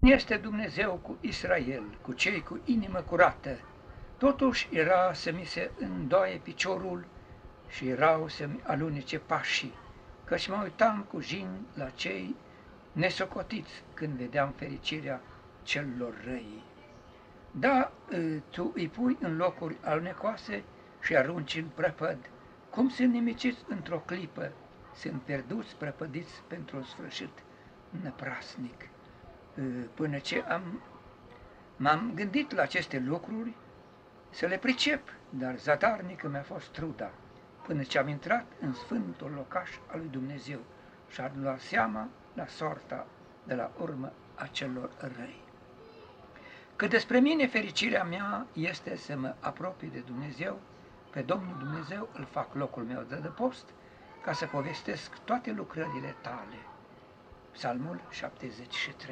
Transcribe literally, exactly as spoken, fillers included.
Este Dumnezeu cu Israel, cu cei cu inimă curată. Totuși era să mi se îndoaie piciorul și erau să-mi alunece pașii, căci mă uitam cu jin la cei nesocotiți când vedeam fericirea celor răi. Da, tu îi pui în locuri alunecoase și arunci în prăpăd. Cum sunt nimiciți într-o clipă, sunt pierduți, prăpădiți pentru un sfârșit năprasnic. Până ce am, m-am gândit la aceste lucruri, să le pricep, dar zadarnică mi-a fost truda, până ce am intrat în sfântul locaș al lui Dumnezeu și am luat seama la soarta de la urmă a celor răi. Că despre mine fericirea mea este să mă apropii de Dumnezeu, pe Domnul Dumnezeu îl fac locul meu de adăpost, ca să povestesc toate lucrările tale. Psalmul șaptezeci și trei.